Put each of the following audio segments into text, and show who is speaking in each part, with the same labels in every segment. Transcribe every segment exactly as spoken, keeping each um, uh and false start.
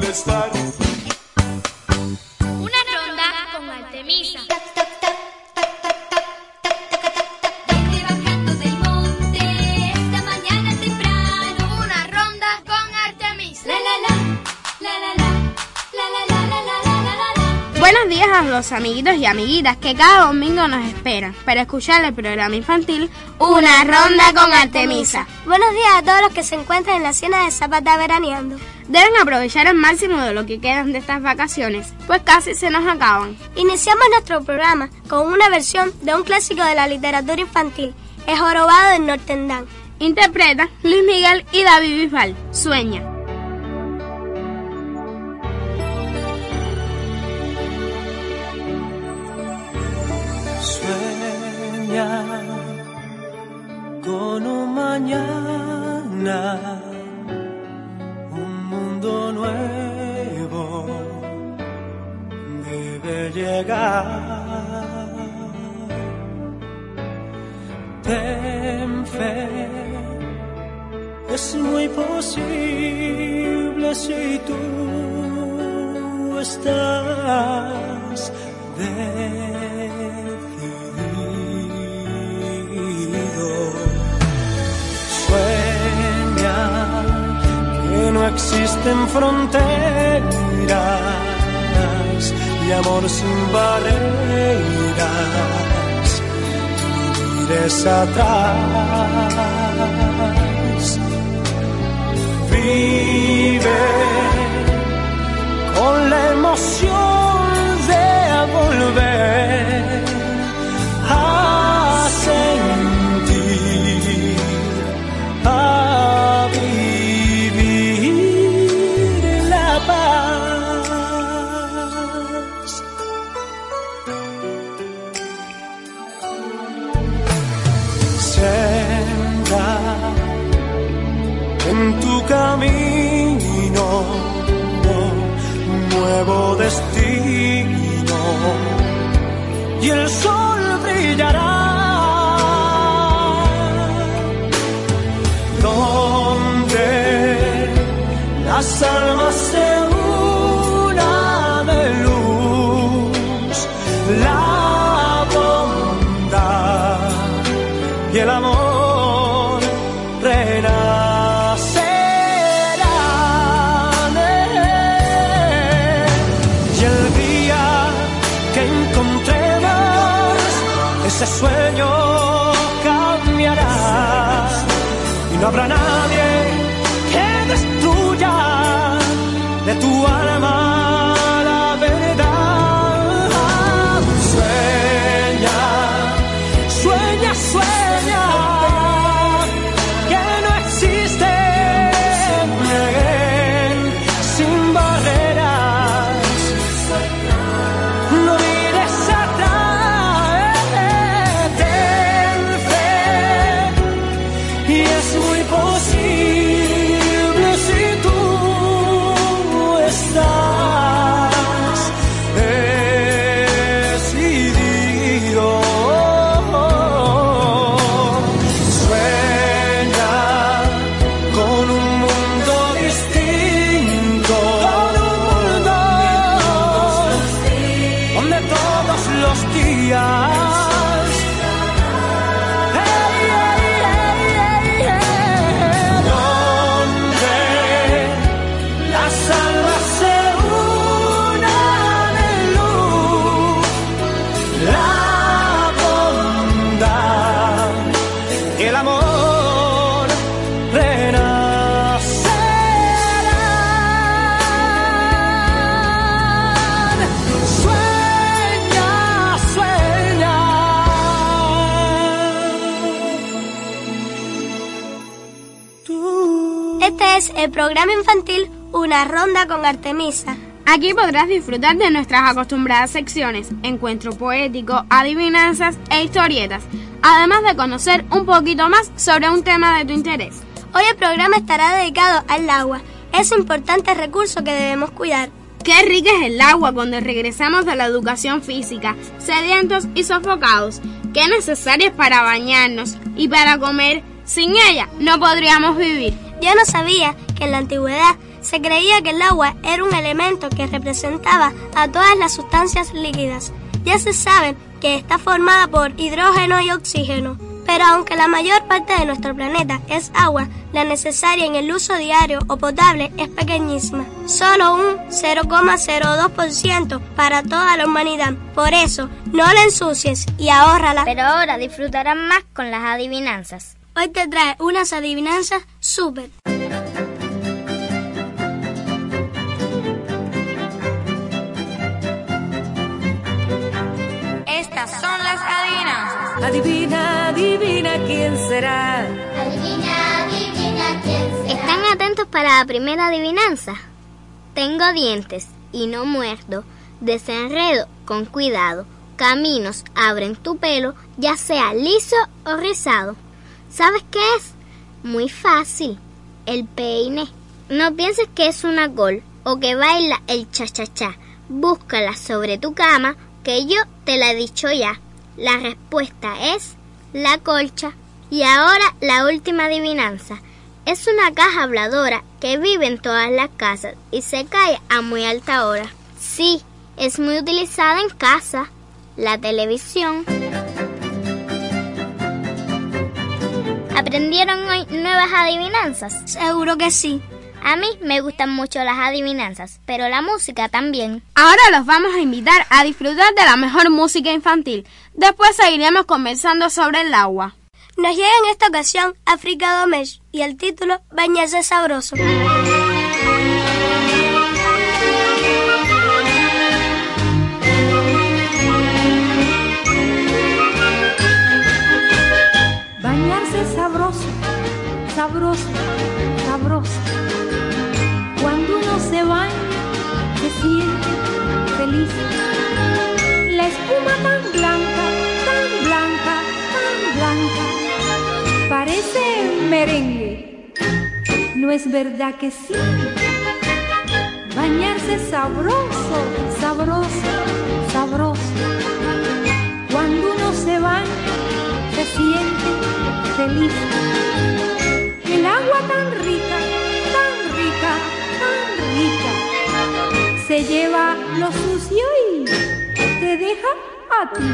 Speaker 1: estar.
Speaker 2: Una ronda con Artemisa.
Speaker 3: Vete bajando del monte esta mañana temprano.
Speaker 2: Una ronda con Artemisa.
Speaker 3: La la la, la la la, la la la la la la la la.
Speaker 4: Buenos días a los amiguitos y amiguitas que cada domingo nos esperan para escuchar el programa infantil Una Ronda con Artemisa.
Speaker 5: Buenos días a todos los que se encuentran en la Hacienda de Zapata veraneando.
Speaker 4: Deben aprovechar al máximo de lo que quedan de estas vacaciones, pues casi se nos acaban.
Speaker 5: Iniciamos nuestro programa con una versión de un clásico de la literatura infantil, El jorobado del Nortendán.
Speaker 4: Interpreta Luis Miguel y David Bisbal. Sueña.
Speaker 1: Sueña con un mañana, un mundo nuevo debe llegar. Ten fe, es muy posible si tú estás decidido. Sueña que no existen fronteras y amor sin barreras. No mires atrás. Vive con la emoción de volver a sentir, a vivir la paz. Senda en tu camino, nuevo destino, y el sol brillará donde las almas se unan de luz, la bondad y el amor renacerán. Y el día que encontremos ese sueño cambiará y no habrá nadie que destruya de tu alma la verdad. Sueña, sueña, sueña que no existe sin barreras. No mires atrás, ten fe, y es muy posible si tú estás decidido. Sueña con un mundo distinto, donde todos los días
Speaker 5: Este es el programa infantil Una Ronda con Artemisa.
Speaker 4: Aquí podrás disfrutar de nuestras acostumbradas secciones, encuentro poético, adivinanzas e historietas, además de conocer un poquito más sobre un tema de tu interés.
Speaker 5: Hoy el programa estará dedicado al agua, ese importante recurso que debemos cuidar.
Speaker 4: Qué rica es el agua cuando regresamos de la educación física, sedientos y sofocados. Qué necesaria es para bañarnos y para comer. Sin ella no podríamos vivir.
Speaker 5: Yo no sabía que en la antigüedad se creía que el agua era un elemento que representaba a todas las sustancias líquidas. Ya se sabe que está formada por hidrógeno y oxígeno, pero aunque la mayor parte de nuestro planeta es agua, la necesaria en el uso diario o potable es pequeñísima, solo un cero coma cero dos por ciento para toda la humanidad. Por eso, no la ensucies y ahórrala.
Speaker 6: Pero ahora disfrutarán más con las adivinanzas.
Speaker 5: Hoy te trae unas adivinanzas súper.
Speaker 4: Estas son las adivinanzas.
Speaker 1: Adivina, adivina quién será.
Speaker 3: Adivina, adivina quién será.
Speaker 6: ¿Están atentos para la primera adivinanza? Tengo dientes y no muerdo, desenredo con cuidado. Caminos abren tu pelo, ya sea liso o rizado. ¿Sabes qué es? Muy fácil, el peine. No pienses que es una col o que baila el cha-cha-cha. Búscala sobre tu cama, que yo te la he dicho ya. La respuesta es la colcha. Y ahora la última adivinanza. Es una caja habladora que vive en todas las casas y se cae a muy alta hora. Sí, es muy utilizada en casa. La televisión. ¿Aprendieron hoy nuevas adivinanzas?
Speaker 5: Seguro que sí.
Speaker 6: A mí me gustan mucho las adivinanzas, pero la música también.
Speaker 4: Ahora los vamos a invitar a disfrutar de la mejor música infantil. Después seguiremos conversando sobre el agua.
Speaker 5: Nos llega en esta ocasión África Domés y el título Bañarse sabroso.
Speaker 7: Bañarse sabroso, sabroso, sabroso. Cuando uno se baña, se siente feliz. La espuma tan blanca, tan blanca, tan blanca, parece merengue. ¿No es verdad que sí? Bañarse sabroso, sabroso, sabroso. Cuando uno se baña, se siente feliz. El agua tan rica, tan rica, tan rica, se lleva lo sucio y te deja a ti.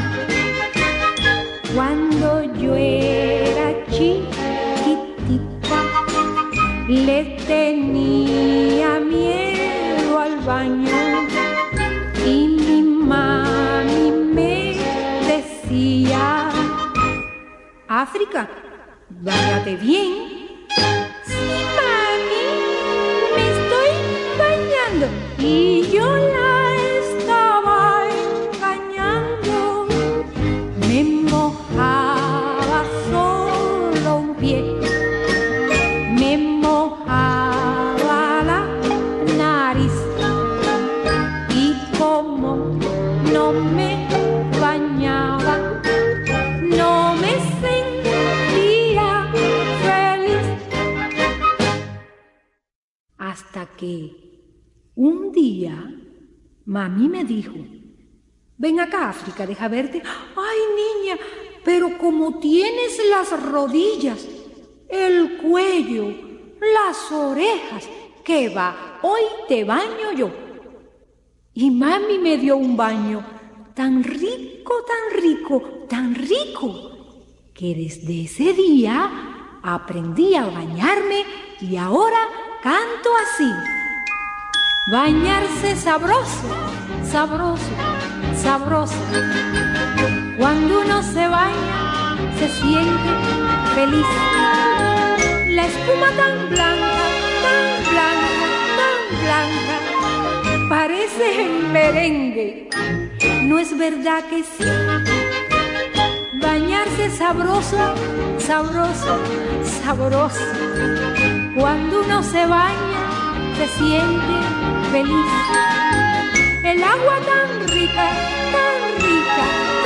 Speaker 7: Cuando yo era chiquitita, le tenía miedo al baño y mi mami me decía: África, báñate bien. Sí, mami, me estoy bañando. Y yo la estaba engañando. Me mojaba solo un pie, me mojaba la nariz. Y como no me bañaba, no me sentía feliz. Hasta que un día mami me dijo: ven acá, África, deja verte. Ay, niña, pero como tienes las rodillas, el cuello, las orejas, ¿qué va? Hoy te baño yo. Y mami me dio un baño tan rico, tan rico, tan rico, que desde ese día aprendí a bañarme y ahora canto así. Bañarse sabroso, sabroso, sabroso. Cuando uno se baña, se siente feliz. La espuma tan blanca, tan blanca, tan blanca, parece merengue. ¿No es verdad que sí? Bañarse sabroso, sabroso, sabroso. Cuando uno se baña, se siente feliz. El agua tan rica, tan rica,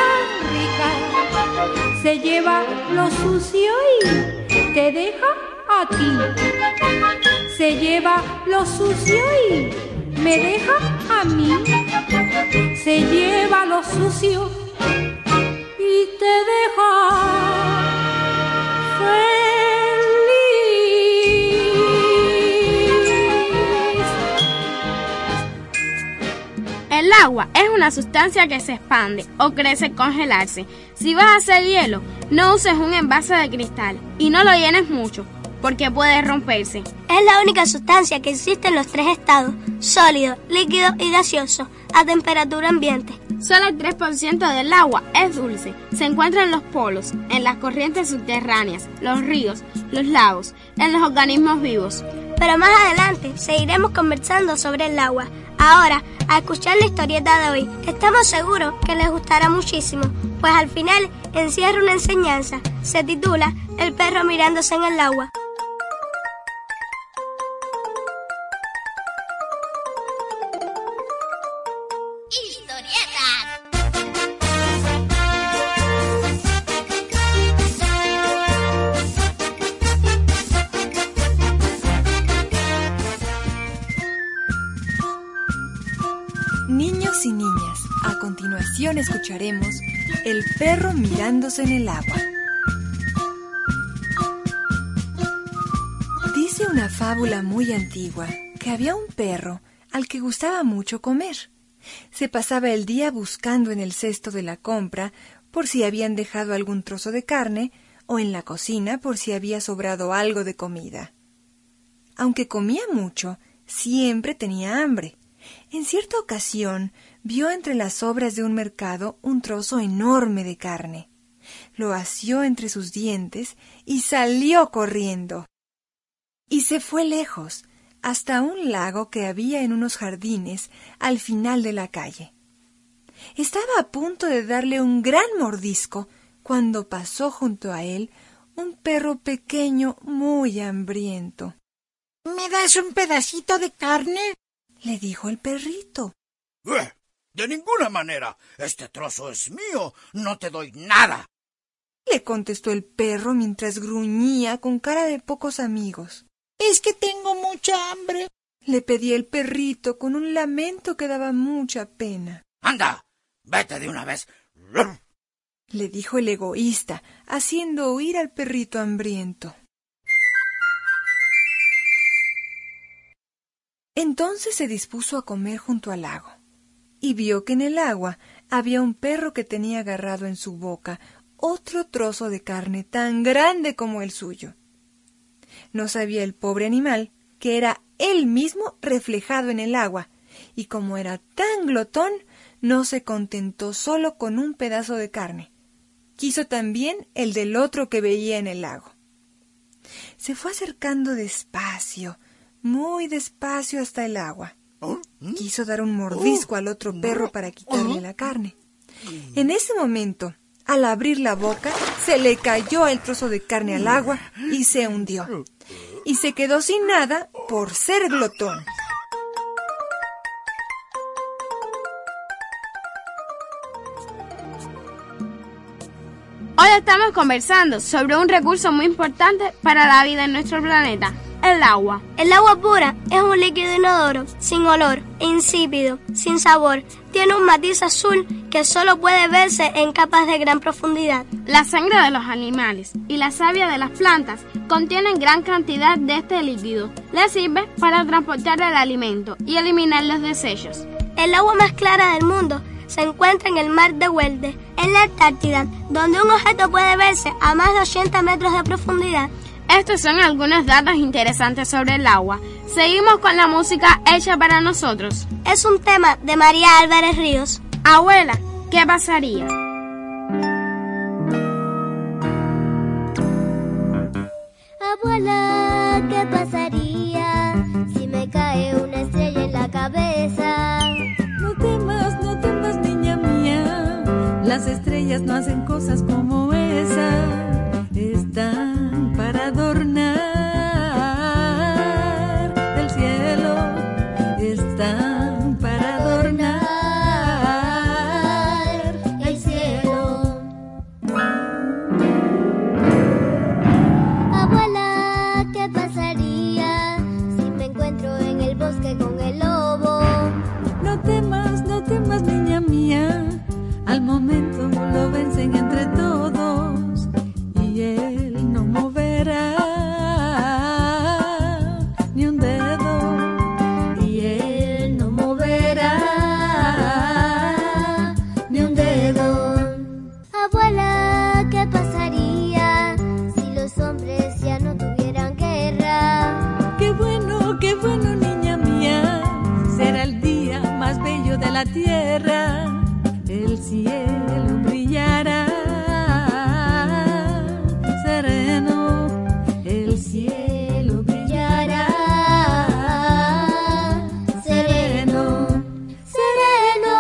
Speaker 7: tan rica, se lleva lo sucio y te deja a ti. Se lleva lo sucio y me deja a mí. Se lleva lo sucio y te deja feliz.
Speaker 4: agua es una sustancia que se expande o crece al congelarse. Si vas a hacer hielo, no uses un envase de cristal y no lo llenes mucho, porque puede romperse.
Speaker 5: Es la única sustancia que existe en los tres estados, sólido, líquido y gaseoso, a temperatura ambiente.
Speaker 4: Solo el tres por ciento del agua es dulce. Se encuentra en los polos, en las corrientes subterráneas, los ríos, los lagos, en los organismos vivos.
Speaker 5: Pero más adelante seguiremos conversando sobre el agua. Ahora, a escuchar la historieta de hoy, estamos seguros que les gustará muchísimo, pues al final encierra una enseñanza. Se titula El perro mirándose en el agua.
Speaker 8: Niños y niñas, a continuación escucharemos El perro mirándose en el agua. Dice una fábula muy antigua que había un perro al que gustaba mucho comer. Se pasaba el día buscando en el cesto de la compra por si habían dejado algún trozo de carne o en la cocina por si había sobrado algo de comida. Aunque comía mucho, siempre tenía hambre. En cierta ocasión vio entre las sobras de un mercado un trozo enorme de carne. Lo asió entre sus dientes y salió corriendo. Y se fue lejos, hasta un lago que había en unos jardines al final de la calle. Estaba a punto de darle un gran mordisco cuando pasó junto a él un perro pequeño muy hambriento.
Speaker 9: ¿Me das un pedacito de carne?,
Speaker 8: le dijo el perrito.
Speaker 10: ¡Eh! De ninguna manera. Este trozo es mío. No te doy nada,
Speaker 8: le contestó el perro mientras gruñía con cara de pocos amigos.
Speaker 9: Es que tengo mucha hambre,
Speaker 8: le pedía el perrito con un lamento que daba mucha pena.
Speaker 10: Anda, vete de una vez,
Speaker 8: le dijo el egoísta, haciendo huir al perrito hambriento. Entonces se dispuso a comer junto al lago, y vio que en el agua había un perro que tenía agarrado en su boca otro trozo de carne tan grande como el suyo. No sabía el pobre animal que era él mismo reflejado en el agua, y como era tan glotón, no se contentó solo con un pedazo de carne. Quiso también el del otro que veía en el lago. Se fue acercando despacio, muy despacio hasta el agua. Quiso dar un mordisco al otro perro para quitarle la carne. En ese momento, al abrir la boca, se le cayó el trozo de carne al agua y se hundió. Y se quedó sin nada por ser glotón.
Speaker 4: Hoy estamos conversando sobre un recurso muy importante para la vida en nuestro planeta, el agua.
Speaker 5: El agua pura es un líquido inodoro, sin olor, insípido, sin sabor. Tiene un matiz azul que solo puede verse en capas de gran profundidad.
Speaker 4: La sangre de los animales y la savia de las plantas contienen gran cantidad de este líquido. Le sirve para transportar el alimento y eliminar los desechos.
Speaker 5: El agua más clara del mundo se encuentra en el mar de Weddell, en la Antártida, donde un objeto puede verse a más de ochenta metros de profundidad.
Speaker 4: Estos son algunos datos interesantes sobre el agua. Seguimos con la música hecha para nosotros.
Speaker 5: Es un tema de María Álvarez Ríos.
Speaker 4: Abuela, ¿qué pasaría?
Speaker 6: Abuela, ¿qué pasaría si me cae una estrella en la cabeza?
Speaker 11: No temas, no temas, niña mía. Las estrellas no hacen cosas como esa. Están para adornar el cielo, están para adornar el cielo.
Speaker 6: Abuela, ¿qué pasaría si me encuentro en el bosque con el lobo?
Speaker 11: No temas, no temas, niña mía. Al momento lo vencen entre todos. la tierra, el cielo brillará. Sereno, el cielo brillará. Sereno, sereno.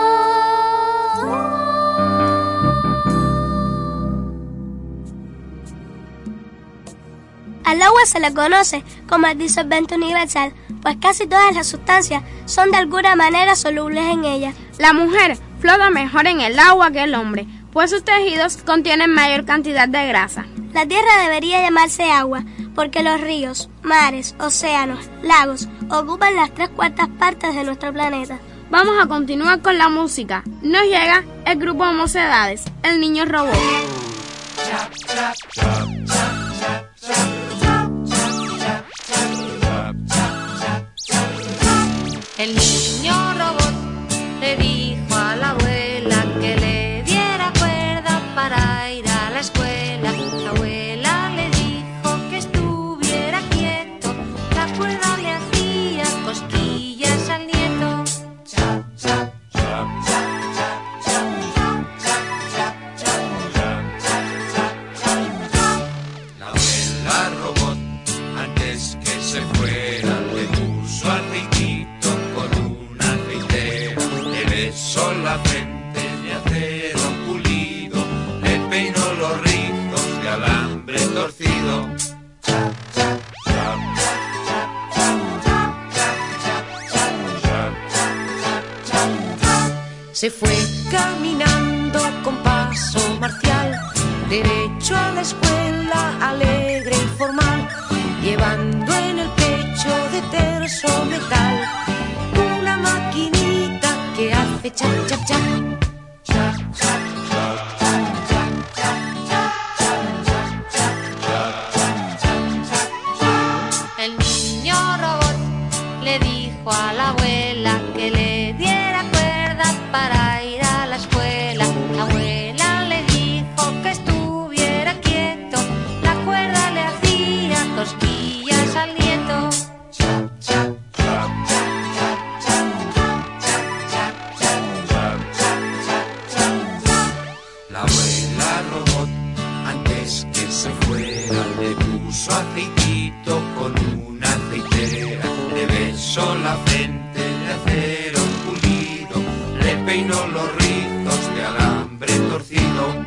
Speaker 5: Al agua se le conoce como el disolvente universal, pues casi todas las sustancias son de alguna manera solubles en ella.
Speaker 4: La mujer flota mejor en el agua que el hombre, pues sus tejidos contienen mayor cantidad de grasa.
Speaker 5: La tierra debería llamarse agua, porque los ríos, mares, océanos, lagos ocupan las tres cuartas partes de nuestro planeta.
Speaker 4: Vamos a continuar con la música. Nos llega el grupo Mocedades, El Niño Robot.
Speaker 1: El niño robot le dijo a la abuela que le diera cuerda para ir a la escuela. La abuela le dijo que estuviera quieto, la cuerda le hacía cosquillas al nieto.
Speaker 12: La abuela robot, antes que se fuera, le puso aceitito con la frente de acero pulido, le peinó los rizos de alambre torcido.
Speaker 1: Se fue caminando con paso marcial, derecho a la escuela, alegre y formal, llevando en el pecho de terso metal una maquinita que hace cha cha cha. El niño robot le dijo a la abuela que le diera cuerda para ir a la escuela. La abuela le dijo que estuviera quieto, la cuerda le hacía cosquillas al nieto.
Speaker 12: La abuela robot, antes que se fuera, le puso aceitito con una aceitera, le besó la frente de acero pulido, le peinó los rizos de alambre torcido.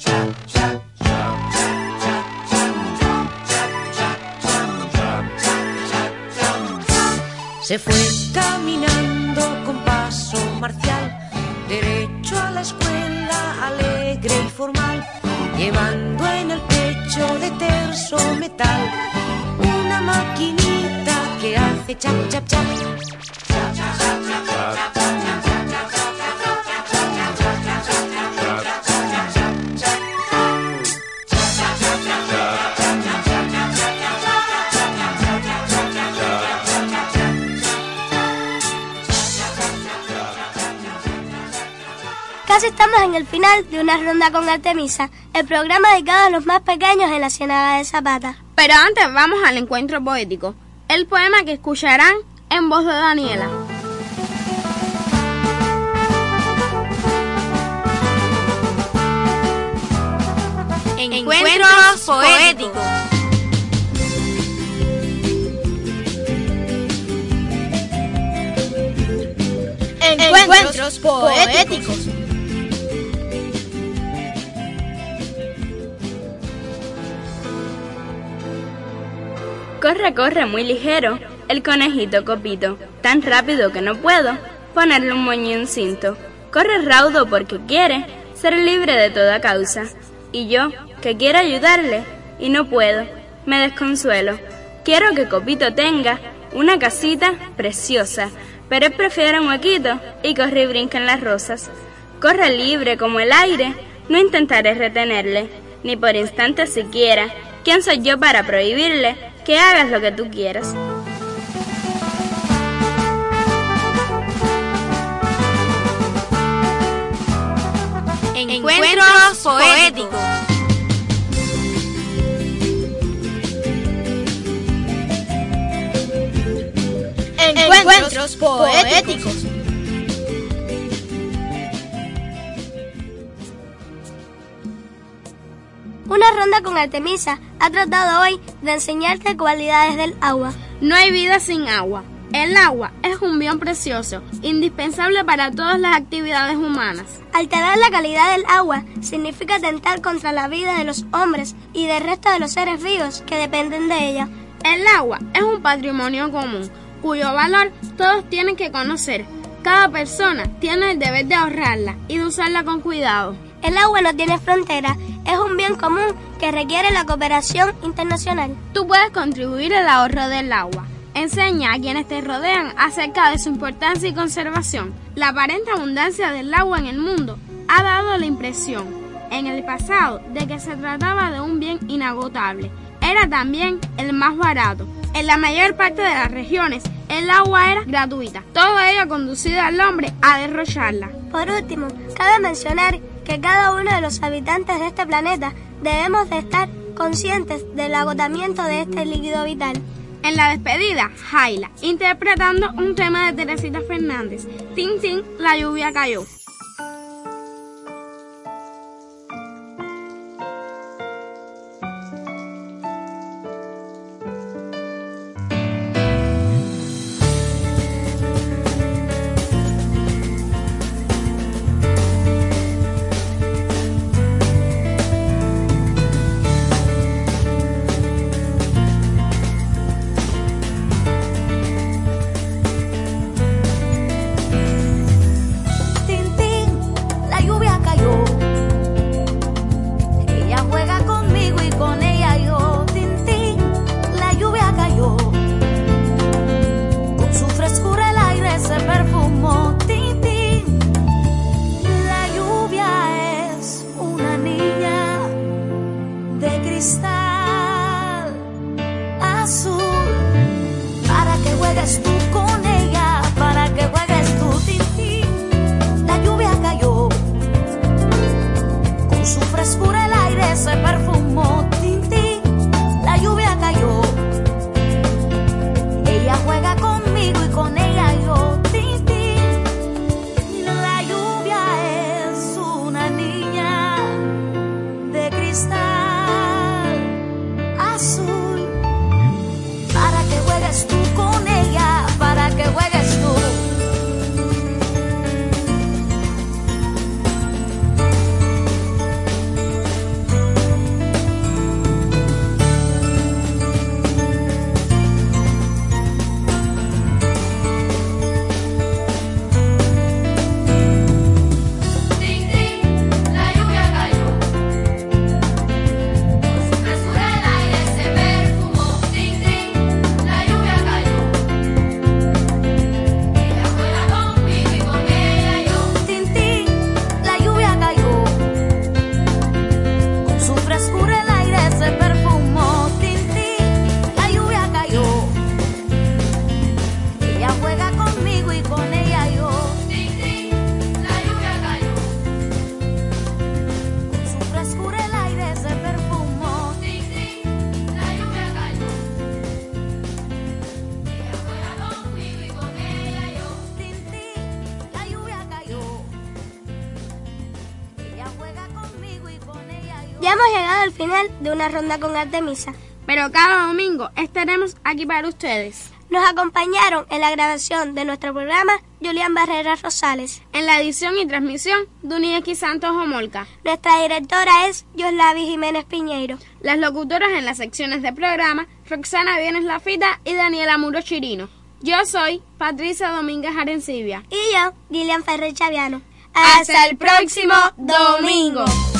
Speaker 1: Se fue caminando con paso marcial, derecho a la escuela, alegre y formal, llevando en el pecho de terso metal una maquinita que hace chap chap chap.
Speaker 5: Casi estamos en el final de Una Ronda con Artemisa, el programa dedicado a los más pequeños en la Ciénaga de Zapata.
Speaker 4: Pero antes vamos al encuentro poético, el poema que escucharán en voz de Daniela.
Speaker 1: Encuentros poéticos.
Speaker 5: Encuentros poéticos.
Speaker 13: Corre, corre muy ligero el conejito Copito, tan rápido que no puedo ponerle un moño y un cinto. Corre raudo porque quiere ser libre de toda causa, y yo, que quiero ayudarle, y no puedo, me desconsuelo. Quiero que Copito tenga una casita preciosa, pero él prefiere un huequito y corre y brinca en las rosas. Corre libre como el aire, no intentaré retenerle, ni por instantes siquiera. ¿Quién soy yo para prohibirle que hagas lo que tú quieras?
Speaker 1: Encuentros poéticos.
Speaker 5: Encuentros poéticos. Nuestra ronda con Artemisa ha tratado hoy de enseñarte cualidades del agua.
Speaker 4: No hay vida sin agua. El agua es un bien precioso, indispensable para todas las actividades humanas.
Speaker 5: Alterar la calidad del agua significa atentar contra la vida de los hombres y del resto de los seres vivos que dependen de ella.
Speaker 4: El agua es un patrimonio común, cuyo valor todos tienen que conocer. Cada persona tiene el deber de ahorrarla y de usarla con cuidado.
Speaker 5: El agua no tiene frontera, es un bien común que requiere la cooperación internacional.
Speaker 4: Tú puedes contribuir al ahorro del agua. Enseña a quienes te rodean acerca de su importancia y conservación. La aparente abundancia del agua en el mundo ha dado la impresión, en el pasado, de que se trataba de un bien inagotable. Era también el más barato. En la mayor parte de las regiones, el agua era gratuita. Todo ello conducido al hombre a derrocharla.
Speaker 5: Por último, cabe mencionar que cada uno de los habitantes de este planeta debemos de estar conscientes del agotamiento de este líquido vital.
Speaker 4: En la despedida, Jaila, interpretando un tema de Teresita Fernández, Tin Tin, la lluvia cayó.
Speaker 5: Ya hemos llegado al final de una ronda con Artemisa.
Speaker 4: Pero cada domingo estaremos aquí para ustedes.
Speaker 5: Nos acompañaron en la grabación de nuestro programa Julián Barrera Rosales.
Speaker 4: En la edición y transmisión, Dunieki Santos Homolka.
Speaker 5: Nuestra directora es Yoslavi Jiménez Piñeiro.
Speaker 4: Las locutoras en las secciones de programa, Roxana Vienes Lafita y Daniela Muro Chirino. Yo soy Patricia Domínguez Arencibia.
Speaker 5: Y yo, Gillian Ferrer Chaviano.
Speaker 4: Hasta el próximo domingo.